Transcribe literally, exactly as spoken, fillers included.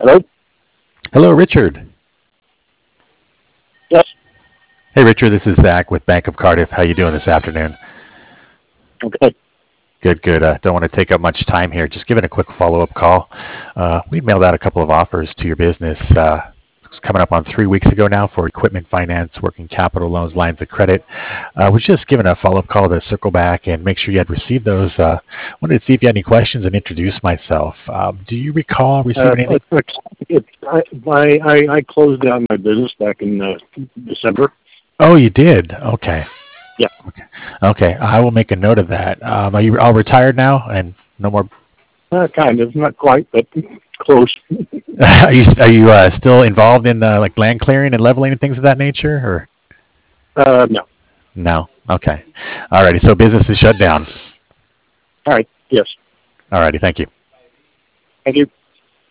Hello? Hello, Richard. Yes. Hey, Richard. This is Zach with Bank of Cardiff. How you doing this afternoon? Okay. Good, good. Uh, don't want to take up much time here. Just giving a quick follow-up call. Uh, we mailed out a couple of offers to your business. Uh, it's coming up on three weeks ago now for equipment finance, working capital loans, lines of credit. I uh, was just giving a follow-up call to circle back and make sure you had received those. Uh, wanted to see if you had any questions and introduce myself. Um, do you recall Uh, receiving anything? it's, it's, I, I, I I closed down my business back in uh, December. Oh, you did. Okay. Yeah. Okay. Okay. I will make a note of that. Um, are you all retired now and no more? Uh, kind of, not quite, but close. Are you are you uh, still involved in uh, like land clearing and leveling and things of that nature, or Uh, no. no? Okay. Alrighty. So business is shut down. All right. Yes. Alrighty. Thank you. Thank you.